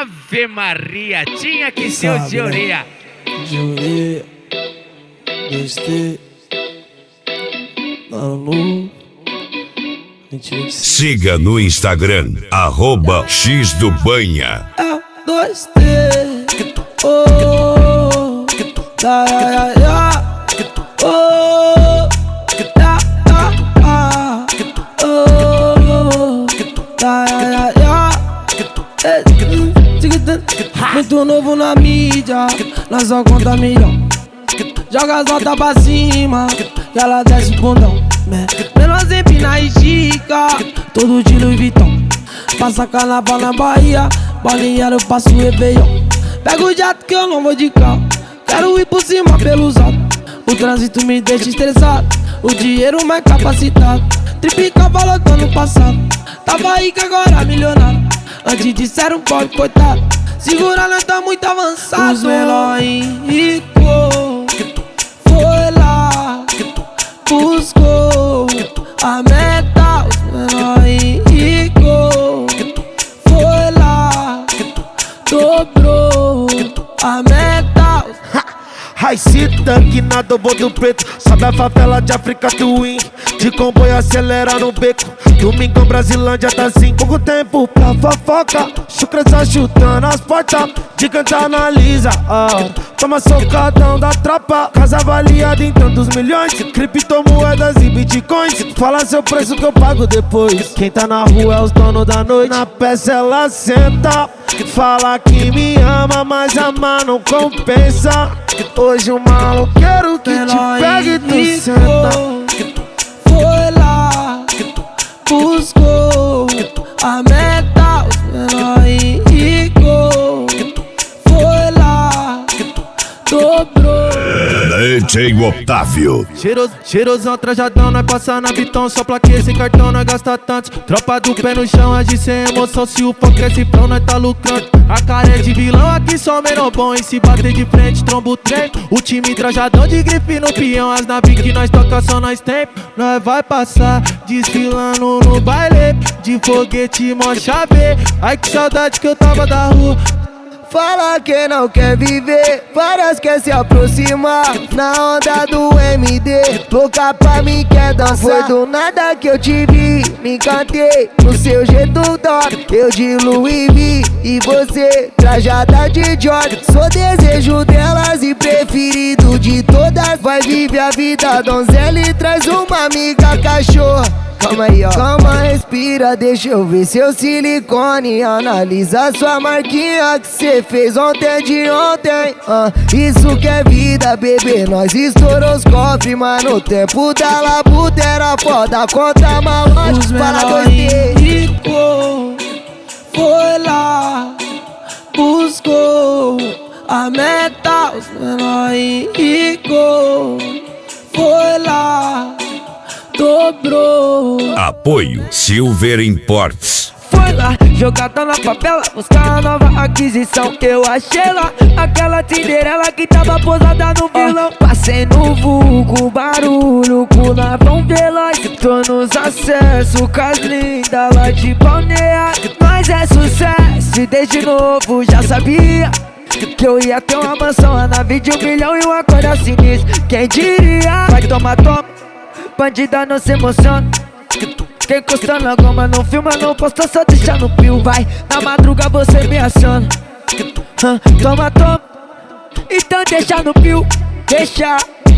Ave Maria, tinha que ser o de orelha. Jurei, gostei, maluco. Siga no Instagram, @xdobanha. É 2T, oh, da ya ya, oh, da oh, da ya ya. Muito novo na mídia, nós só conta milhão. Joga as notas pra cima, e ela desce o bundão. Menor empina e estica, todo de Louis Vuitton. Passa carnaval na Bahia, bolinha eu passo o Réveillon. Pego o jato que eu não vou de carro, quero ir por cima pelos altos. O trânsito me deixa estressado, o dinheiro mais capacitado. Triplica valor do ano passado, tava rico agora milionário. Antes disseram pobre coitado, segura nós tá muito avançado. Os menor rico foi lá, buscou a meta. Os menor rico foi lá, dobrou a meta. Raici tanque na dobro do preto, sobe a favela de África Twin, de comboio acelera no beco. Domingão Brasilândia tá assim, pouco tempo pra fofoca. Chucres chutando as portas, gigante analisa, toma socadão da tropa. Casa avaliada em tantos milhões, criptomoedas e bitcoins. Fala seu preço que eu pago depois. Quem tá na rua é os donos da noite, na peça ela senta. Fala que me ama, mas amar não compensa. Hoje o maloqueiro que te pega e tu senta. Foi lá, buscou a meta. Os menor rico foi lá, dobrou. DJ Otávio. Cheirosão, trajadão, nós passa na Vitão. Só plaque esse cartão, nós gasta tanto. Tropa do pé no chão, age sem emoção. Se o foco é cifrão, nós tá lucrando. A cara é de vilão, aqui só menor bom. E se bater de frente, tromba o trem. O time trajadão de grife no peão. As naves que nós toca só nós tem. Nós vai passar desfilando no baile, de foguete mó chave. Ai que saudade que eu tava da rua. Fala que não quer viver, várias quer se aproximar. Na onda do MD, louca pra mim quer dançar. Foi do nada que eu te vi, me encantei no seu jeito top. Eu de Louis V e você trajada de Jordan. Sou desejo delas e preferido de todas. Vai viver a vida donzela e traz uma amiga cachorra. Calma aí, ó, calma, respira, deixa eu ver seu silicone. Analisa sua marquinha que cê fez ontem de ontem. Isso que é vida, bebê, nós estourou os cofres. Mas no tempo da labuta era foda, conta malote, para 2T. Rico foi lá, buscou a meta. Os menor rico foi lá, dobrou. Apoio Silver Imports. Foi lá, jogada na favela, buscar a nova aquisição. Eu achei lá aquela Cinderela que tava posada no vilão. Passei no vulgo, barulho, culavão veloz. Tô nos acessos, com as lindas lá de Balneário. Mas é sucesso e desde novo já sabia que eu ia ter uma mansão, a nave de 1 milhão e uma coisa sinistra. Quem diria? Vai tomar toma, bandida não se emociona. Quem encosta na goma não filma, não posta, só deixa no pio. Vai, na madruga você me aciona. Toma, toma, então deixa no pio. Deixa.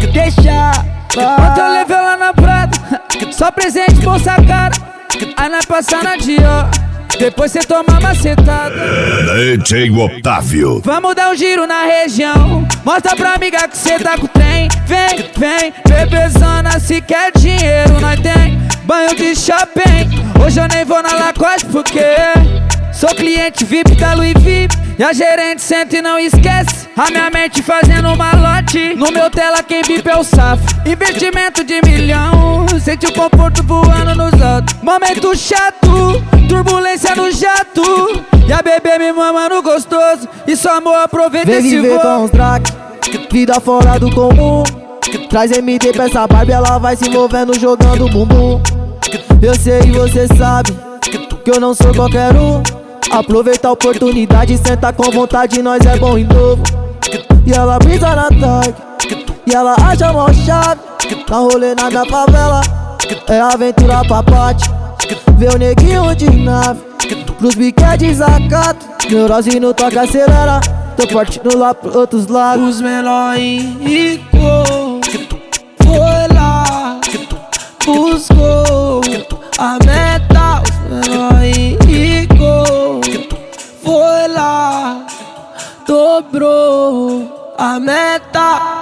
Ontem eu levei lá na Prada, só presente, bolsa cara. Aí nós passa na Dior, depois cê toma macetada. DJ Otávio. Vamos dar um giro na região, mostra pra amiga que cê tá com o trem. Vem, bebezona, se quer dinheiro nós tem. Banho de shopping, hoje eu nem vou na Lacoste porque sou cliente VIP da Louis V. E a gerente senta e não esquece, a minha mente fazendo malote. No meu tela quem VIP é o safo, investimento de 1 milhão. Sente o conforto voando nos altos, momento chato, turbulência no jato. E a bebê me mama no gostoso, e só amor aproveita vem esse viver voo. com os crack, vida fora do comum. Traz MD pra essa Barbie, ela vai se envolvendo jogando bumbum. Eu sei e você sabe que eu não sou qualquer um. Aproveita a oportunidade, senta com vontade, nós é bom e novo. E ela brisa na tarde, e ela acha mó chave. Tá rolê na favela, é aventura pra pate. Vê o neguinho de nave, pros biqué desacato. Neurose no toque acelera, tô partindo lá pros outros lados. Os menor rico foi lá, buscou a meta. Os menor rico foi lá, dobrou a meta.